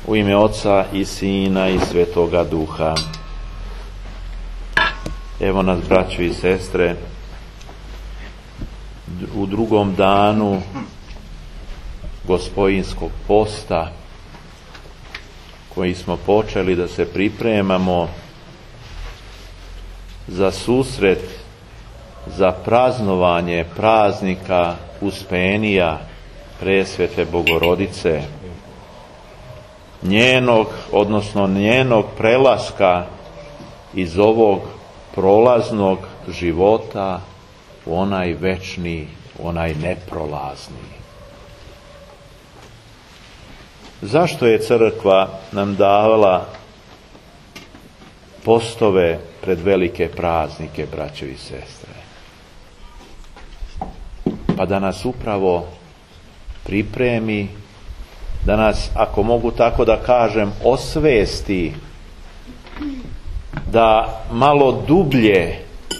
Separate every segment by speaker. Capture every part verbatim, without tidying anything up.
Speaker 1: U ime Oca i Sina i Svetoga Duha. Evo nas, braćo i sestre, u drugom danu Gospojinskog posta, koji smo počeli da se pripremamo za susret, za praznovanje praznika Uspenija Presvete Bogorodice, njenog, odnosno njenog prelaska iz ovog prolaznog života u onaj večni, u onaj neprolazni. Zašto je crkva nam davala postove pred velike praznike, braćo i sestre? Pa da nas upravo pripremi, da nas, ako mogu tako da kažem, osvesti, da malo dublje,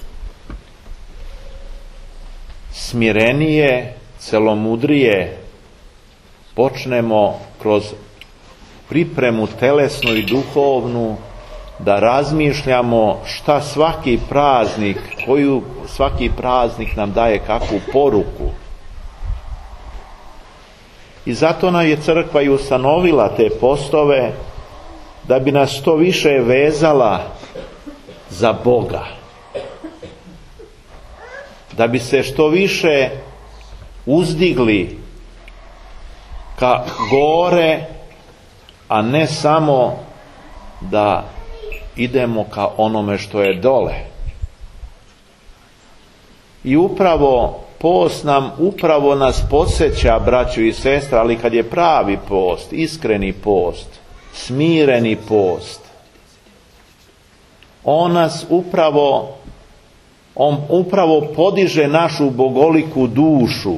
Speaker 1: smirenije, celomudrije počnemo kroz pripremu telesnu i duhovnu da razmišljamo šta svaki praznik, koju svaki praznik nam daje kakvu poruku. I zato nam je crkva i ustanovila te postove da bi nas što više vezala za Boga, da bi se što više uzdigli ka gore, a ne samo da idemo ka onome što je dole. I upravo post nam, upravo nas podsjeća, braćo i sestre, ali kad je pravi post, iskreni post, smireni post, on nas upravo, on upravo podiže našu bogoliku dušu,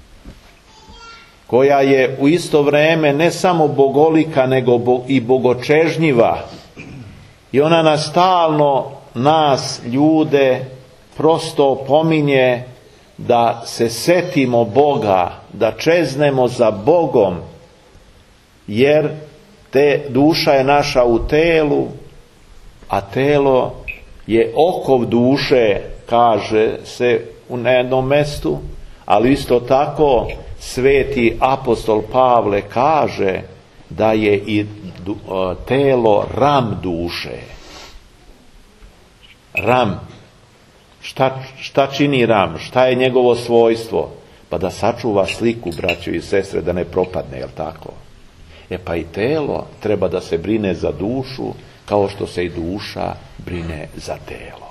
Speaker 1: koja je u isto vrijeme ne samo bogolika, nego i bogočežnjiva. I ona nas stalno, nas, ljude, prosto pominje da se setimo Boga, da čeznemo za Bogom, jer te duša je naša u telu, a telo je okov duše, kaže se u jednom mjestu, ali isto tako sveti apostol Pavle kaže da je i telo ram duše. Ram. Šta, šta čini ram? Šta je njegovo svojstvo? Pa da sačuva sliku, braćo i sestre, da ne propadne, jel tako? E pa i telo treba da se brine za dušu, kao što se i duša brine za telo.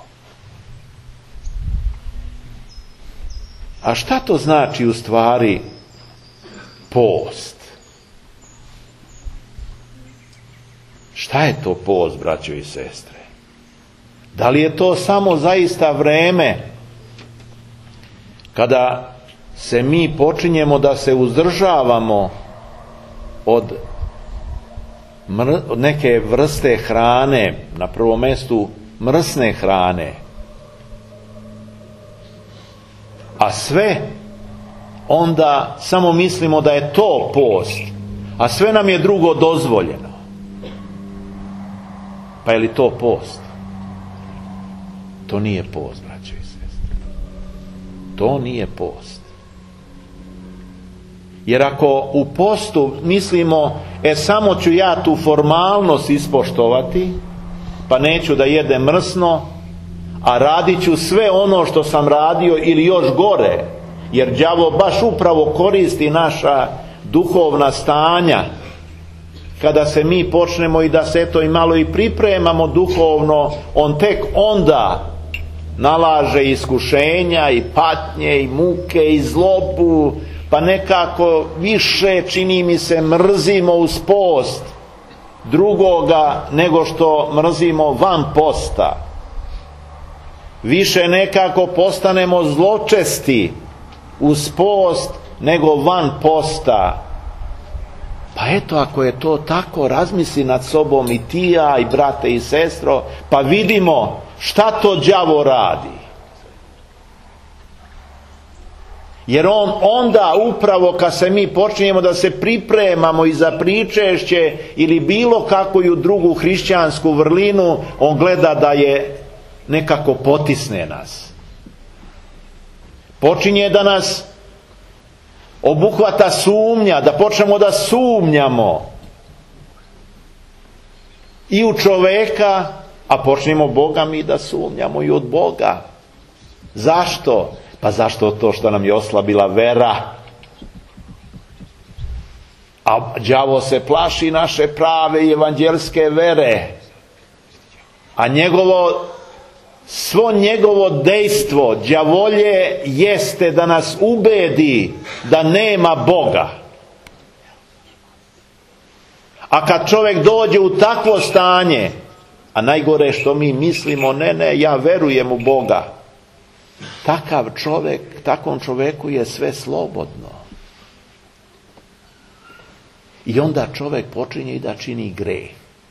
Speaker 1: A šta to znači u stvari post? Šta je to post, braćo i sestre? Da li je to samo zaista vreme kada se mi počinjemo da se uzdržavamo od, mr- od neke vrste hrane, na prvom mjestu mrsne hrane, a sve onda samo mislimo da je to post, a sve nam je drugo dozvoljeno? Pa je li to post? To nije post, braćo i sestre. To nije post. Jer ako u postu mislimo, e samo ću ja tu formalnost ispoštovati, pa neću da jedem mrsno, a radit ću sve ono što sam radio ili još gore, jer đavo baš upravo koristi naša duhovna stanja, kada se mi počnemo i da se eto i malo i pripremamo duhovno, on tek onda nalaže iskušenja i patnje i muke i zlobu, pa nekako više, čini mi se, mrzimo uz post drugoga nego što mrzimo van posta. Više nekako postanemo zločesti uz post nego van posta. Pa eto, ako je to tako, razmisli nad sobom i ti, ja, i brate i sestro, pa vidimo šta to đavo radi. Jer on onda upravo kad se mi počinjemo da se pripremamo i za pričešće ili bilo kakvu drugu hrišćansku vrlinu, on gleda da je nekako potisne nas. Počinje da nas obuhvata sumnja, da počnemo da sumnjamo i u čoveka, a počnemo Boga mi da sumnjamo i od Boga. Zašto? Pa zašto to što nam je oslabila vera? A đavo se plaši naše prave i evanđelske vere. A njegovo, svo njegovo dejstvo, đavolje, jeste da nas ubedi da nema Boga. A kad čovjek dođe u takvo stanje, a najgore što mi mislimo, ne, ne, ja verujem u Boga. Takav čovjek, takvom čovjeku je sve slobodno. I onda čovjek počinje i da čini greh.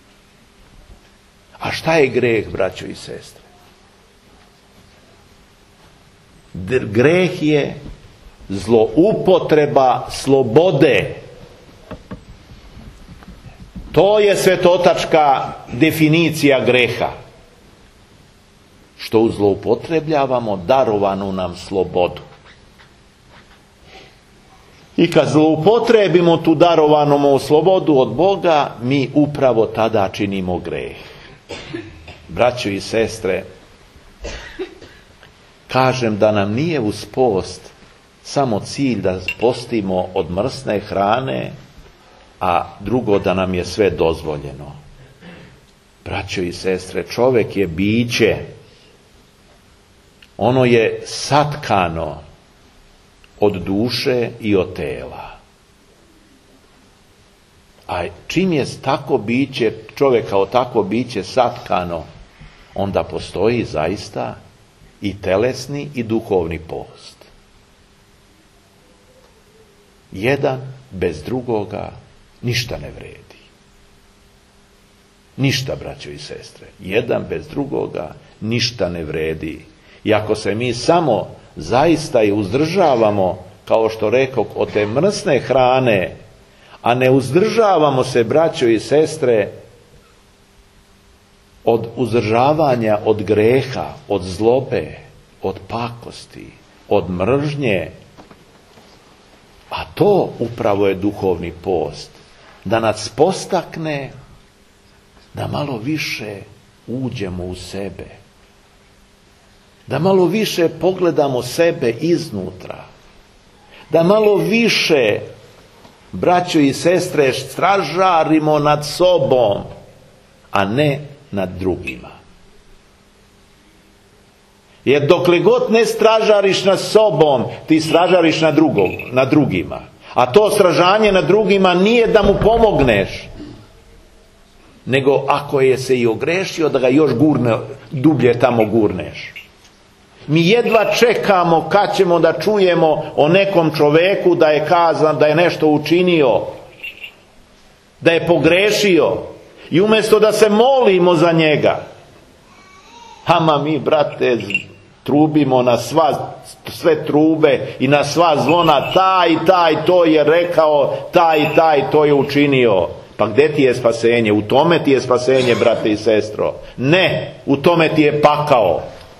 Speaker 1: A šta je greh, braćo i sestre? Greh je zloupotreba slobode. To je svetotačka definicija greha. Što zloupotrebljavamo darovanu nam slobodu. I kad zloupotrebimo tu darovanu slobodu od Boga, mi upravo tada činimo greh. Braćo i sestre, kažem da nam nije uz post samo cilj da postimo od mrsne hrane, a drugo da nam je sve dozvoljeno. Braćo i sestre, čovjek je biće, ono je satkano od duše i od tela. A čim je tako biće, čovjek kao tako biće satkano, onda postoji zaista i telesni i duhovni post. Jedan bez drugoga ništa ne vredi. Ništa, braćo i sestre. Jedan bez drugoga ništa ne vredi. I ako se mi samo zaista i uzdržavamo, kao što rekao, od te mrsne hrane, a ne uzdržavamo se, braćo i sestre, od uzdržavanja od greha, od zlobe, od pakosti, od mržnje, a to upravo je duhovni post, da nas postakne da malo više uđemo u sebe, da malo više pogledamo sebe iznutra, da malo više, braćo i sestre, stražarimo nad sobom, a ne nad drugima. Jer dokle god ne stražariš nad sobom, ti stražariš nad, drugom, nad drugima. A to stražanje nad drugima nije da mu pomogneš, nego ako je se i ogrešio, da ga još gurne, dublje tamo gurneš. Mi jedva čekamo kad ćemo da čujemo o nekom čoveku da je kazan, da je nešto učinio, da je pogrešio, i umjesto da se molimo za njega, ama mi, brate, trubimo na sva, sve trube i na sva zvona, taj i taj to je rekao, taj i taj to je učinio. Pa gdje ti je spasenje? U tome ti je spasenje, brate i sestro. Ne, u tome ti je pakao.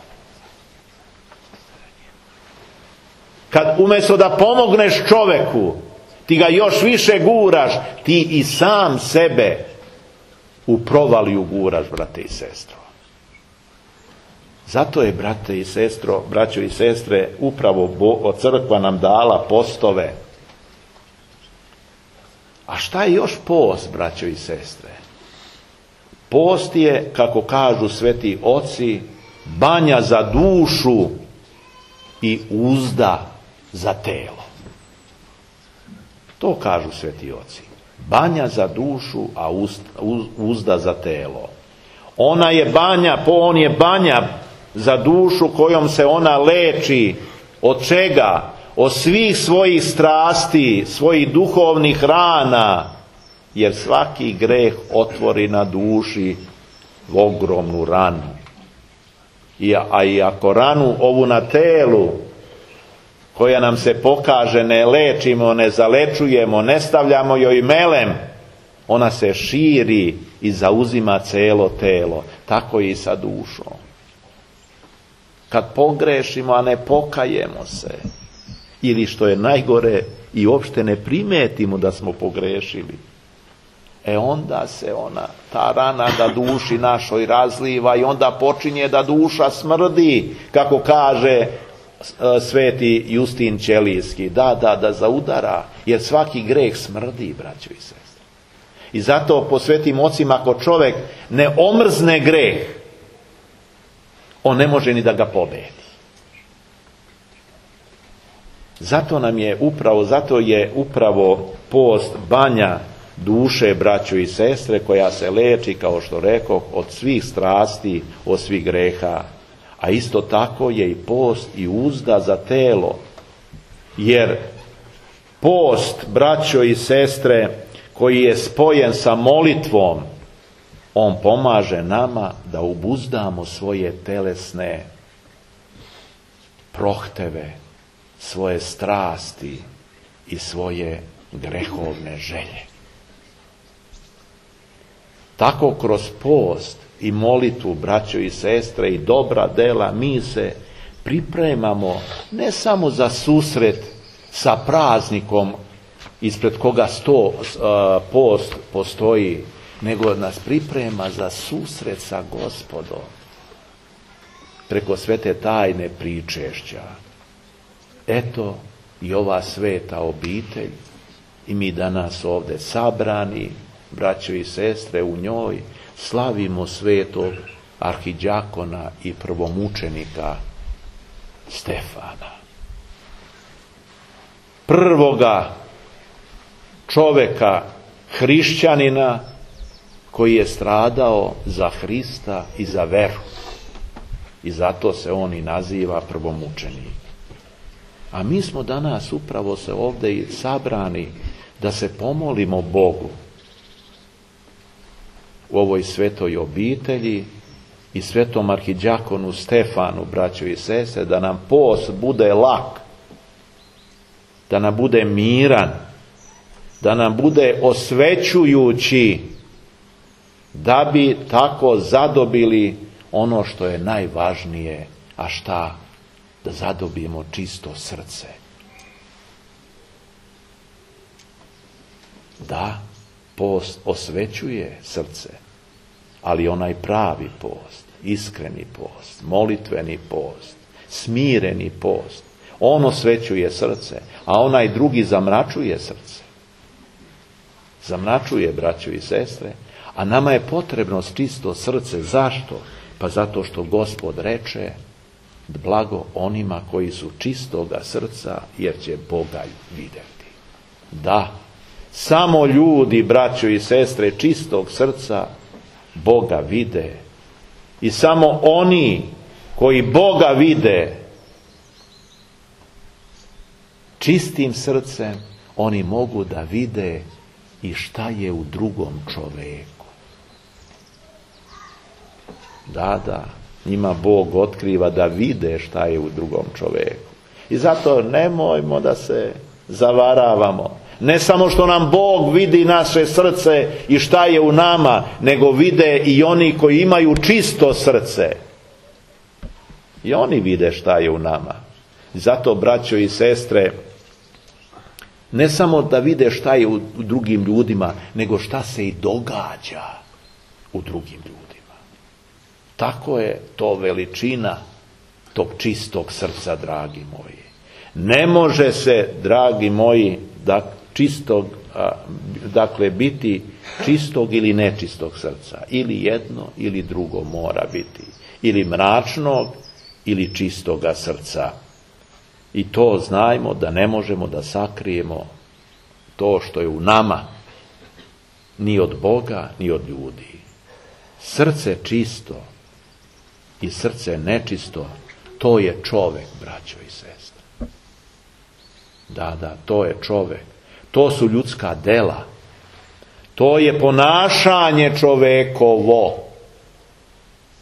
Speaker 1: Kad umjesto da pomogneš čoveku, ti ga još više guraš, ti i sam sebe u provaliju guraš, brate i sestro. Zato je, brate i sestro, braćo i sestre, upravo Bo, crkva nam dala postove. A šta je još post, braćo i sestre? Post je, kako kažu sveti oci, banja za dušu i uzda za telo. To kažu sveti oci. Banja za dušu, a uzda za telo. Ona je banja, on je banja za dušu kojom se ona leči. Od čega? Od svih svojih strasti, svojih duhovnih rana. Jer svaki greh otvori na duši ogromnu ranu. I, a i ako ranu ovu na telu koja nam se pokaže, ne lečimo, ne zalečujemo, ne stavljamo joj melem, ona se širi i zauzima celo telo. Tako je i sa dušom. Kad pogrešimo, a ne pokajemo se, ili što je najgore, i uopšte ne primetimo da smo pogrešili, e onda se ona, ta rana da duši našoj razliva i onda počinje da duša smrdi, kako kaže sveti Justin Ćelijski. Da, da, da zaudara, jer svaki greh smrdi, braćo i sestre. I zato po svetim ocima, ako čovjek ne omrzne greh, on ne može ni da ga pobedi. Zato nam je upravo, zato je upravo post banja duše, braćo i sestre, koja se leči, kao što rekoh, od svih strasti, od svih greha. A isto tako je i post i uzda za telo. Jer post, braćo i sestre, koji je spojen sa molitvom, on pomaže nama da obuzdamo svoje telesne prohteve, svoje strasti i svoje grehovne želje. Tako kroz post i molitvu, braćo i sestre, i dobra dela, mi se pripremamo ne samo za susret sa praznikom ispred koga sto uh, post postoji, nego nas priprema za susret sa Gospodom preko svete tajne pričešća. Eto i ova sveta obitelj, i mi danas ovdje sabrani, braćo i sestre, u njoj slavimo svetog arhidjakona i prvomučenika Stefana. Prvoga čoveka, hrišćanina, koji je stradao za Hrista i za veru. I zato se on i naziva prvomučenik. A mi smo danas upravo se ovdje i sabrani da se pomolimo Bogu u ovoj svetoj obitelji i svetom arhidjakonu Stefanu, braćo i sestre, da nam post bude lak, da nam bude miran, da nam bude osvećujući, da bi tako zadobili ono što je najvažnije. A šta? Da zadobijemo čisto srce. Da, post osvećuje srce, ali onaj pravi post, iskreni post, molitveni post, smireni post, on osvećuje srce, a onaj drugi zamračuje srce. Zamračuje, braćo i sestre, a nama je potrebno čisto srce. Zašto? Pa zato što Gospod reče: blago onima koji su čistoga srca, jer će Boga vidjeti. Da, samo ljudi, braćo i sestre, čistog srca Boga vide. I samo oni koji Boga vide čistim srcem, oni mogu da vide i šta je u drugom čoveku. Da, da, njima Bog otkriva da vide šta je u drugom čoveku. I zato nemojmo da se zavaravamo. Ne samo što nam Bog vidi naše srce i šta je u nama, nego vide i oni koji imaju čisto srce. I oni vide šta je u nama. Zato, braćo i sestre, ne samo da vide šta je u drugim ljudima, nego šta se i događa u drugim ljudima. Tako je to veličina tog čistog srca, dragi moji. Ne može se, dragi moji, da čistog, dakle biti čistog ili nečistog srca. Ili jedno ili drugo mora biti. Ili mračnog ili čistoga srca. I to znajmo da ne možemo da sakrijemo to što je u nama, ni od Boga, ni od ljudi. Srce čisto i srce nečisto, to je čovek, braćo i sestre. Da, da, to je čovek. To su ljudska dela. To je ponašanje čovekovo.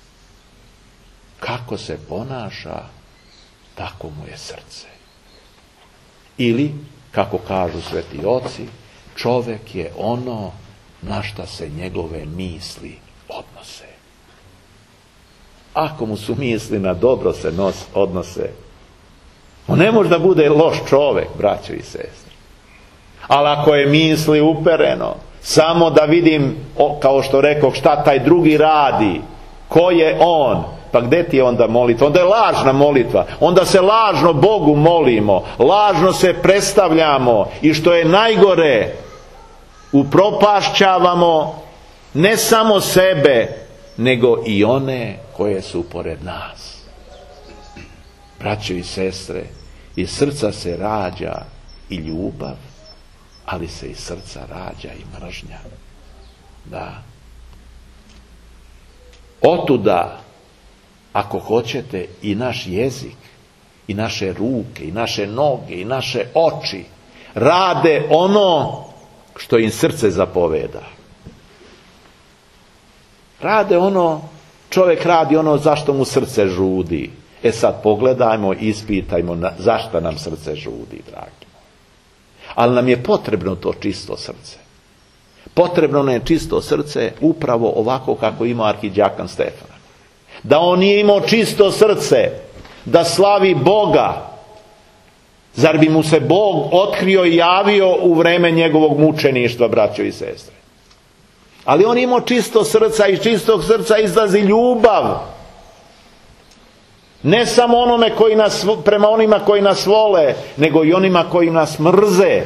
Speaker 1: Kako se ponaša, tako mu je srce. Ili, kako kažu sveti oci, čovek je ono na šta se njegove misli odnose. Ako mu su misli na dobro se nos, odnose, on ne može da bude loš čovek, braćo i sestre. Ali ako je misli upereno, samo da vidim, kao što rekao, šta taj drugi radi, ko je on, pa gde ti je onda molitva? Onda je lažna molitva. Onda se lažno Bogu molimo, lažno se predstavljamo i što je najgore, upropašćavamo ne samo sebe, nego i one koje su pored nas. Braćo i sestre, iz srca se rađa i ljubav, ali se iz srca rađa i mržnja. Da. Otuda, ako hoćete, i naš jezik, i naše ruke, i naše noge, i naše oči rade ono što im srce zapoveda. Rade ono, čovjek radi ono zašto mu srce žudi. E sad pogledajmo, ispitajmo na, zašto nam srce žudi, dragi. Ali nam je potrebno to čisto srce. Potrebno nam je čisto srce upravo ovako kako ima arhidjakan Stefan. Da on nije imao čisto srce, da slavi Boga, zar bi mu se Bog otkrio i javio u vreme njegovog mučeništva, braćo i sestre? Ali on imao čisto srca i iz čistog srca izlazi ljubav. Ne samo onome koji nas, prema onima koji nas vole, nego i onima koji nas mrze.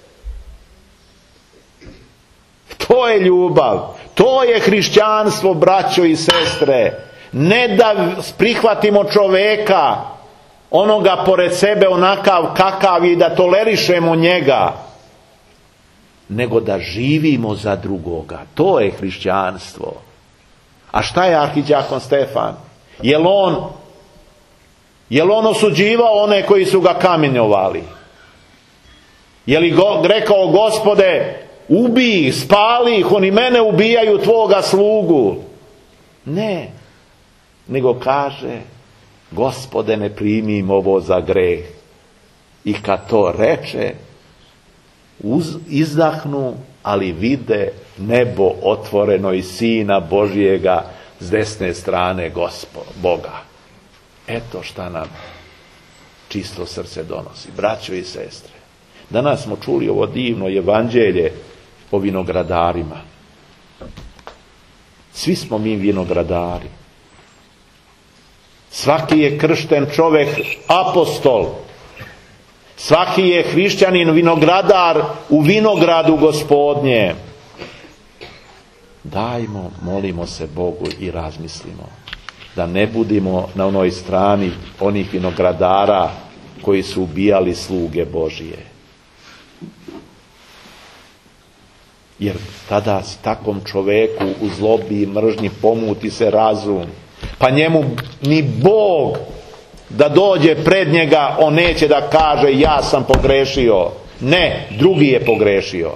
Speaker 1: To je ljubav. To je hrišćanstvo, braćo i sestre. Ne da prihvatimo čoveka, onoga pored sebe onakav kakav i da tolerišemo njega, nego da živimo za drugoga. To je hrišćanstvo. A šta je arhidjakon Stefan? Jel on Jel on osuđivao one koji su ga kamenjovali? Je li go, rekao, Gospode, ubij, spali ih, oni mene ubijaju, tvoga slugu? Ne. Nego kaže, Gospode, ne primim ovo za greh. I kad to reče, uz, izdahnu, ali vide nebo otvoreno i Sina Božijega s desne strane Gospod, Boga. Eto šta nam čisto srce donosi, braćo i sestre. Danas smo čuli ovo divno evanđelje o vinogradarima. Svi smo mi vinogradari. Svaki je kršten čovjek apostol. Svaki je hrišćanin vinogradar u vinogradu Gospodnje. Dajmo, molimo se Bogu i razmislimo da ne budimo na onoj strani onih vinogradara koji su ubijali sluge Božije. Jer tada s takvom čoveku u zlobi i mržnji pomuti se razum. Pa njemu ni Bog da dođe pred njega, on neće da kaže ja sam pogrešio. Ne, drugi je pogrešio.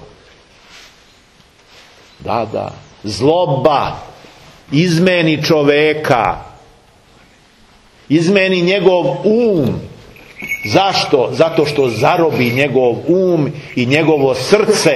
Speaker 1: Da, da. Zloba izmeni čoveka. Izmeni njegov um. Zašto? Zato što zarobi njegov um i njegovo srce.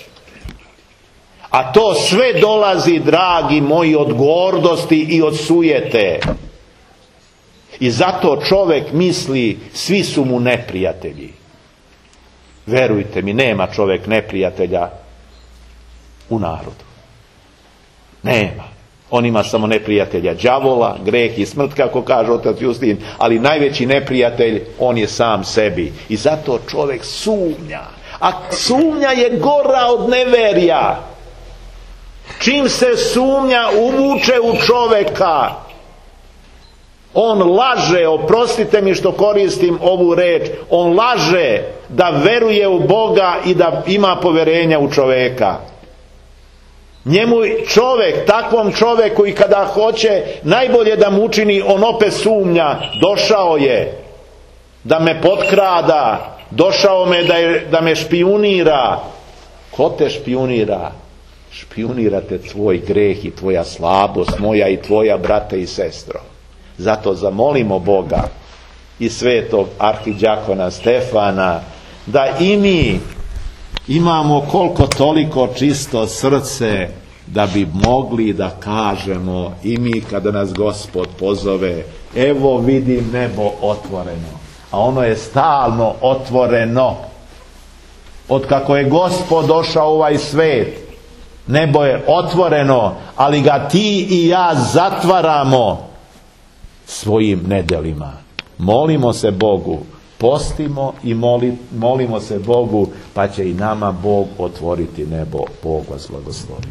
Speaker 1: A to sve dolazi, dragi moji, od gordosti i od sujete. I zato čovjek misli, svi su mu neprijatelji. Verujte mi, nema čovjek neprijatelja u narodu. Nema. On ima samo neprijatelja đavola, greh i smrt, kako kaže otac Justin, ali najveći neprijatelj, on je sam sebi. I zato čovjek sumnja. A sumnja je gora od neverja. Čim se sumnja uvuče u čovjeka, on laže, oprostite mi što koristim ovu reč, on laže da veruje u Boga i da ima povjerenja u čovjeka. Njemu čovjek, takvom čovjeku i kada hoće najbolje da mu učini, on opet sumnja. Došao je da me potkrada, došao me da, je, da me špijunira. Ko te špijunira? Špijunirate tvoj greh i tvoja slabost, moja i tvoja, brate i sestro. Zato zamolimo Boga i svetog arhidjakona Stefana da i mi imamo koliko toliko čisto srce da bi mogli da kažemo i mi kada nas Gospod pozove, evo vidim nebo otvoreno, a ono je stalno otvoreno. Od kako je Gospod došao u ovaj svet, nebo je otvoreno, ali ga ti i ja zatvaramo svojim nedelima. Molimo se Bogu, postimo i moli, molimo se Bogu, pa će i nama Bog otvoriti nebo. Bog vas blagoslovi.